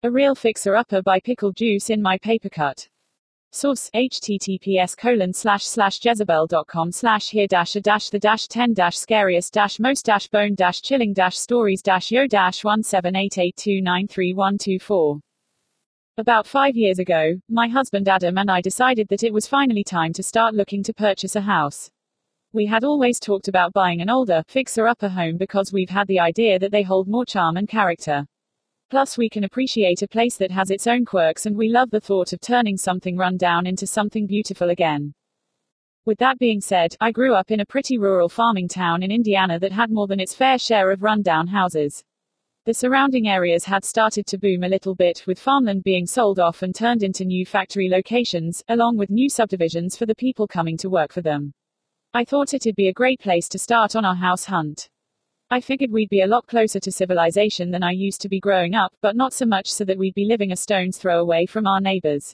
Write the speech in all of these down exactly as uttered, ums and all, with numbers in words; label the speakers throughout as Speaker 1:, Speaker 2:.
Speaker 1: A real fixer-upper by Pickle Juice in my paper cut. Source, https colon slash slash jezebel.com slash here dash a dash the dash ten dash scariest dash most dash bone dash chilling dash stories dash yo dash one seven eight eight two nine three one two four. About five years ago, my husband Adam and I decided that it was finally time to start looking to purchase a house. We had always talked about buying an older, fixer-upper home because we've had the idea that they hold more charm and character. Plus we can appreciate a place that has its own quirks, and we love the thought of turning something run down into something beautiful again. With that being said, I grew up in a pretty rural farming town in Indiana that had more than its fair share of run-down houses. The surrounding areas had started to boom a little bit, with farmland being sold off and turned into new factory locations, along with new subdivisions for the people coming to work for them. I thought it'd be a great place to start on our house hunt. I figured we'd be a lot closer to civilization than I used to be growing up, but not so much so that we'd be living a stone's throw away from our neighbors.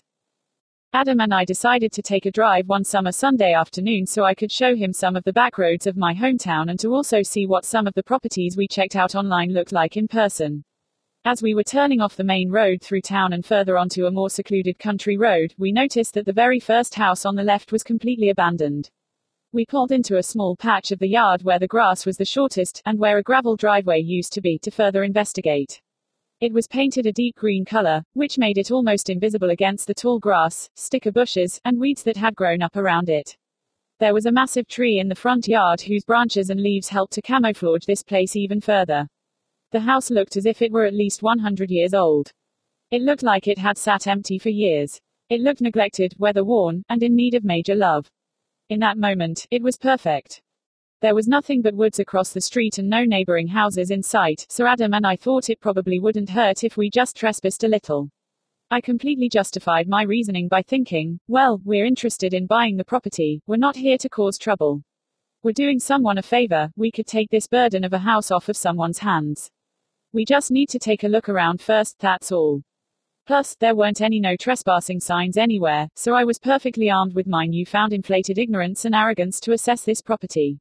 Speaker 1: Adam and I decided to take a drive one summer Sunday afternoon so I could show him some of the back roads of my hometown and to also see what some of the properties we checked out online looked like in person. As we were turning off the main road through town and further onto a more secluded country road, we noticed that the very first house on the left was completely abandoned. We pulled into a small patch of the yard where the grass was the shortest, and where a gravel driveway used to be, to further investigate. It was painted a deep green color, which made it almost invisible against the tall grass, sticker bushes, and weeds that had grown up around it. There was a massive tree in the front yard whose branches and leaves helped to camouflage this place even further. The house looked as if it were at least one hundred years old. It looked like it had sat empty for years. It looked neglected, weather-worn, and in need of major love. In that moment, it was perfect. There was nothing but woods across the street and no neighboring houses in sight, so Adam and I thought it probably wouldn't hurt if we just trespassed a little. I completely justified my reasoning by thinking, well, we're interested in buying the property, we're not here to cause trouble. We're doing someone a favor, we could take this burden of a house off of someone's hands. We just need to take a look around first, that's all. Plus, there weren't any no trespassing signs anywhere, so I was perfectly armed with my newfound inflated ignorance and arrogance to assess this property.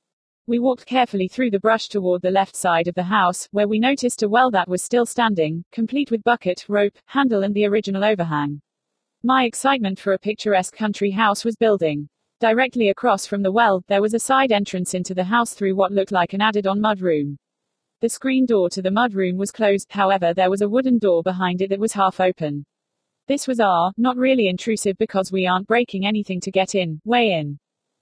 Speaker 1: We walked carefully through the brush toward the left side of the house, where we noticed a well that was still standing, complete with bucket, rope, handle and the original overhang. My excitement for a picturesque country house was building. Directly across from the well, there was a side entrance into the house through what looked like an added-on mudroom. The screen door to the mudroom was closed, however there was a wooden door behind it that was half open. This was our, not really intrusive because we aren't breaking anything to get in, way in.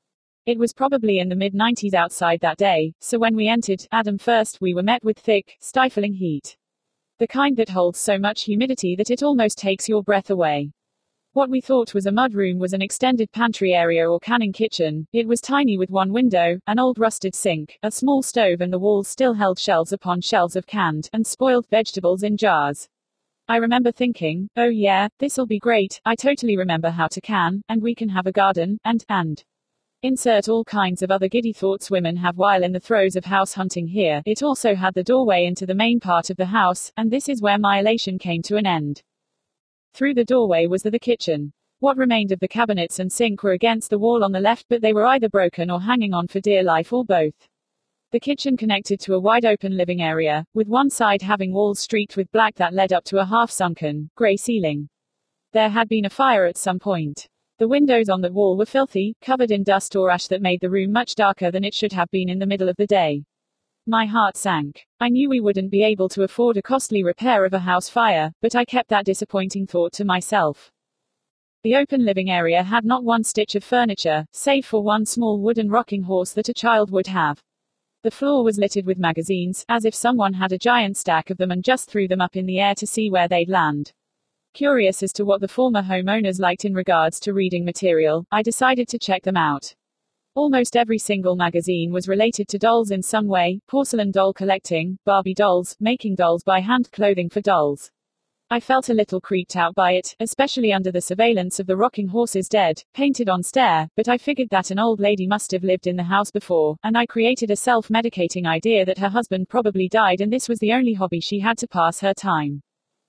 Speaker 1: It was probably in the mid nineties outside that day, so when we entered, Adam first, we were met with thick, stifling heat. The kind that holds so much humidity that it almost takes your breath away. What we thought was a mudroom was an extended pantry area or canning kitchen. It was tiny with one window, an old rusted sink, a small stove, and the walls still held shelves upon shelves of canned and spoiled vegetables in jars. I remember thinking, oh yeah, this'll be great, I totally remember how to can, and we can have a garden, and, and. Insert all kinds of other giddy thoughts women have while in the throes of house hunting here. It also had the doorway into the main part of the house, and this is where my elation came to an end. Through the doorway was the, the kitchen. What remained of the cabinets and sink were against the wall on the left, but they were either broken or hanging on for dear life, or both. The kitchen connected to a wide open living area, with one side having walls streaked with black that led up to a half-sunken, grey ceiling. There had been a fire at some point. The windows on the wall were filthy, covered in dust or ash that made the room much darker than it should have been in the middle of the day. My heart sank. I knew we wouldn't be able to afford a costly repair of a house fire, but I kept that disappointing thought to myself. The open living area had not one stitch of furniture, save for one small wooden rocking horse that a child would have. The floor was littered with magazines, as if someone had a giant stack of them and just threw them up in the air to see where they'd land. Curious as to what the former homeowners liked in regards to reading material, I decided to check them out. Almost every single magazine was related to dolls in some way: porcelain doll collecting, Barbie dolls, making dolls by hand, clothing for dolls. I felt a little creeped out by it, especially under the surveillance of the rocking horse's dead, painted-on stare, but I figured that an old lady must have lived in the house before, and I created a self-medicating idea that her husband probably died and this was the only hobby she had to pass her time.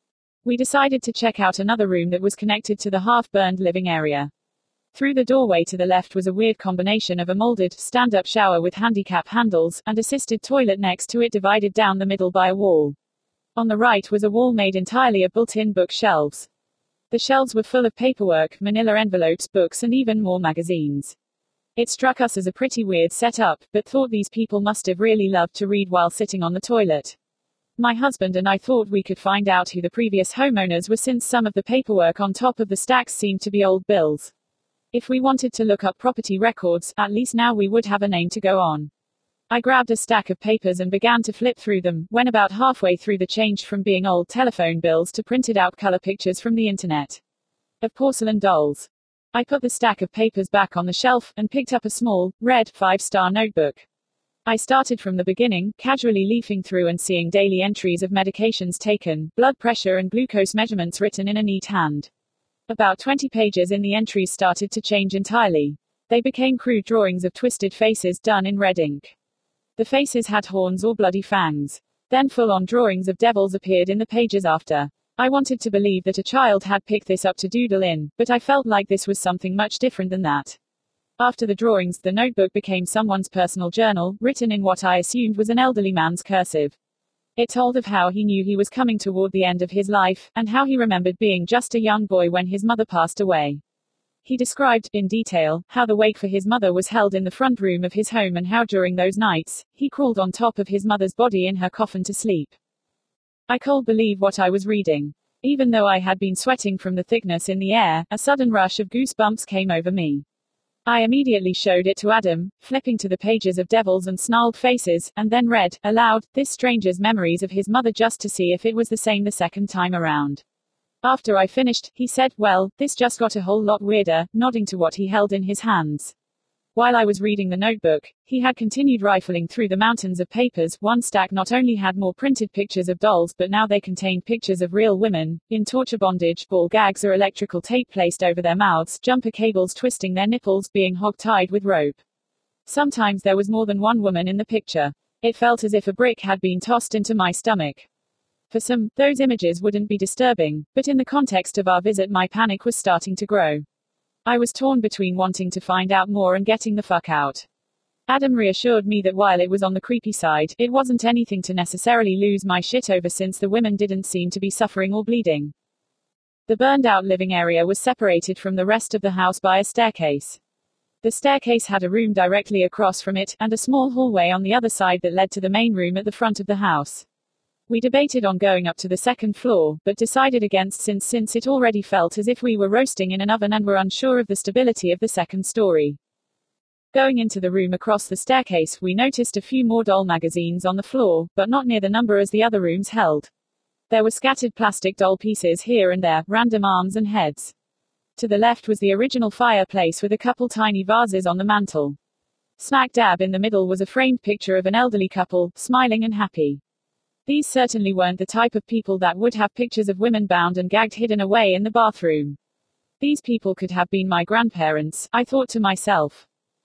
Speaker 1: We decided to check out another room that was connected to the half-burned living area. Through the doorway to the left was a weird combination of a molded, stand-up shower with handicap handles, and assisted toilet next to it divided down the middle by a wall. On the right was a wall made entirely of built-in bookshelves. The shelves were full of paperwork, manila envelopes, books, and even more magazines. It struck us as a pretty weird setup, but thought these people must have really loved to read while sitting on the toilet. My husband and I thought we could find out who the previous homeowners were, since some of the paperwork on top of the stacks seemed to be old bills. If we wanted to look up property records, at least now we would have a name to go on. I grabbed a stack of papers and began to flip through them, when about halfway through the changed from being old telephone bills to printed out color pictures from the internet. Of porcelain dolls. I put the stack of papers back on the shelf, and picked up a small, red, five-star notebook. I started from the beginning, casually leafing through and seeing daily entries of medications taken, blood pressure and glucose measurements written in a neat hand. About twenty pages in, the entries started to change entirely. They became crude drawings of twisted faces done in red ink. The faces had horns or bloody fangs. Then full-on drawings of devils appeared in the pages after. I wanted to believe that a child had picked this up to doodle in, but I felt like this was something much different than that. After the drawings, the notebook became someone's personal journal, written in what I assumed was an elderly man's cursive. It told of how he knew he was coming toward the end of his life, and how he remembered being just a young boy when his mother passed away. He described, in detail, how the wake for his mother was held in the front room of his home, and how during those nights, he crawled on top of his mother's body in her coffin to sleep. I couldn't believe what I was reading. Even though I had been sweating from the thickness in the air, a sudden rush of goosebumps came over me. I immediately showed it to Adam, flipping to the pages of devils and snarled faces, and then read, aloud, this stranger's memories of his mother, just to see if it was the same the second time around. After I finished, he said, well, this just got a whole lot weirder, nodding to what he held in his hands. While I was reading the notebook, he had continued rifling through the mountains of papers. One stack not only had more printed pictures of dolls, but now they contained pictures of real women, in torture bondage, ball gags or electrical tape placed over their mouths, jumper cables twisting their nipples, being hog-tied with rope. Sometimes there was more than one woman in the picture. It felt as if a brick had been tossed into my stomach. For some, those images wouldn't be disturbing, but in the context of our visit, my panic was starting to grow. I was torn between wanting to find out more and getting the fuck out. Adam reassured me that while it was on the creepy side, it wasn't anything to necessarily lose my shit over, since the women didn't seem to be suffering or bleeding. The burned out living area was separated from the rest of the house by a staircase. The staircase had a room directly across from it, and a small hallway on the other side that led to the main room at the front of the house. We debated on going up to the second floor, but decided against since since it already felt as if we were roasting in an oven and were unsure of the stability of the second story. Going into the room across the staircase, we noticed a few more doll magazines on the floor, but not near the number as the other rooms held. There were scattered plastic doll pieces here and there, random arms and heads. To the left was the original fireplace with a couple tiny vases on the mantel. Smack dab in the middle was a framed picture of an elderly couple, smiling and happy. These certainly weren't the type of people that would have pictures of women bound and gagged hidden away in the bathroom. These people could have been my grandparents, I thought to myself.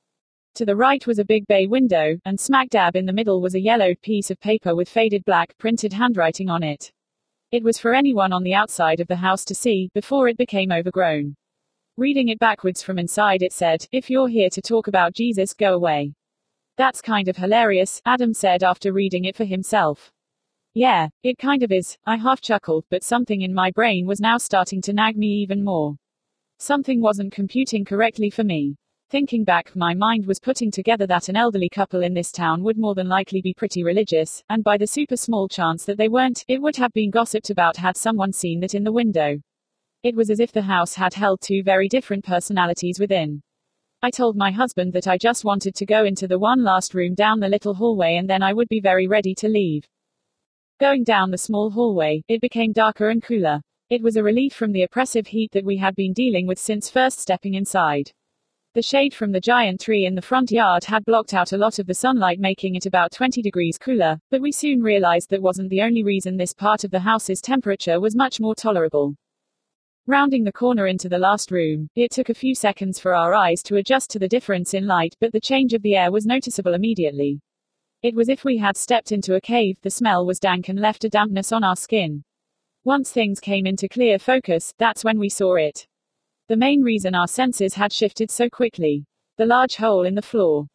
Speaker 1: To the right was a big bay window, and smack dab in the middle was a yellowed piece of paper with faded black, printed handwriting on it. It was for anyone on the outside of the house to see, before it became overgrown. Reading it backwards from inside, it said, if you're here to talk about Jesus, go away. That's kind of hilarious, Adam said after reading it for himself. Yeah, it kind of is, I half chuckled, but something in my brain was now starting to nag me even more. Something wasn't computing correctly for me. Thinking back, my mind was putting together that an elderly couple in this town would more than likely be pretty religious, and by the super small chance that they weren't, it would have been gossiped about had someone seen that in the window. It was as if the house had held two very different personalities within. I told my husband that I just wanted to go into the one last room down the little hallway, and then I would be very ready to leave. Going down the small hallway, it became darker and cooler. It was a relief from the oppressive heat that we had been dealing with since first stepping inside. The shade from the giant tree in the front yard had blocked out a lot of the sunlight, making it about twenty degrees cooler, but we soon realized that wasn't the only reason this part of the house's temperature was much more tolerable. Rounding the corner into the last room, it took a few seconds for our eyes to adjust to the difference in light, but the change of the air was noticeable immediately. It was as if we had stepped into a cave. The smell was dank and left a dampness on our skin. Once things came into clear focus, that's when we saw it. The main reason our senses had shifted so quickly. The large hole in the floor.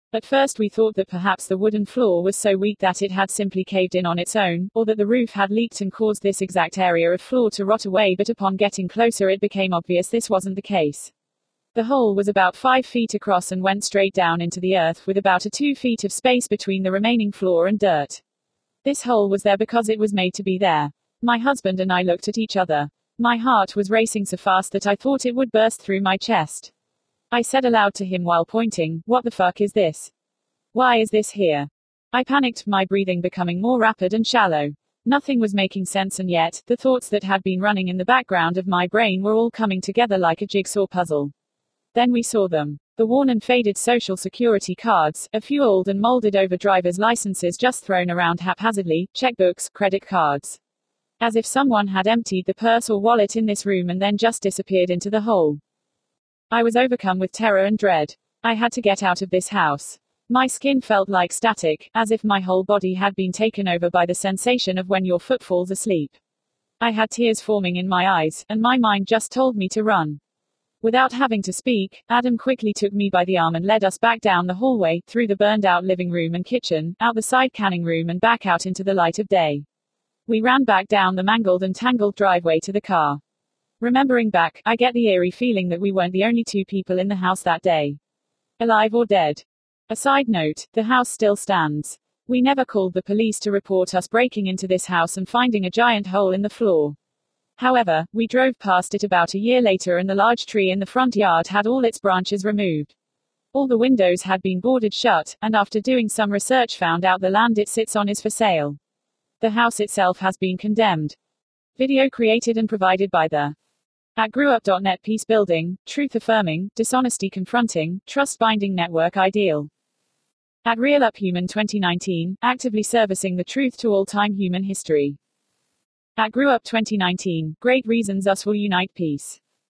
Speaker 1: At first we thought that perhaps the wooden floor was so weak that it had simply caved in on its own, or that the roof had leaked and caused this exact area of floor to rot away, but upon getting closer it became obvious this wasn't the case. The hole was about five feet across and went straight down into the earth, with about a two feet of space between the remaining floor and dirt. This hole was there because it was made to be there. My husband and I looked at each other. My heart was racing so fast that I thought it would burst through my chest. I said aloud to him while pointing, "What the fuck is this? Why is this here?" I panicked, my breathing becoming more rapid and shallow. Nothing was making sense, and yet, the thoughts that had been running in the background of my brain were all coming together like a jigsaw puzzle. Then we saw them. The worn and faded social security cards, a few old and molded over driver's licenses just thrown around haphazardly, checkbooks, credit cards. As if someone had emptied the purse or wallet in this room and then just disappeared into the hole. I was overcome with terror and dread. I had to get out of this house. My skin felt like static, as if my whole body had been taken over by the sensation of when your foot falls asleep. I had tears forming in my eyes, and my mind just told me to run. Without having to speak, Adam quickly took me by the arm and led us back down the hallway, through the burned-out living room and kitchen, out the side canning room and back out into the light of day. We ran back down the mangled and tangled driveway to the car. Remembering back, I get the eerie feeling that we weren't the only two people in the house that day. Alive or dead. A side note, the house still stands. We never called the police to report us breaking into this house and finding a giant hole in the floor. However, we drove past it about a year later and the large tree in the front yard had all its branches removed. All the windows had been boarded shut, and after doing some research found out the land it sits on is for sale. The house itself has been condemned. Video created and provided by the at grewup dot net Peace Building, Truth Affirming, Dishonesty Confronting, Trust Binding Network Ideal. At RealUpHuman twenty nineteen, actively servicing the truth to all-time human history. At GrewUp twenty nineteen, great reasons us will unite peace.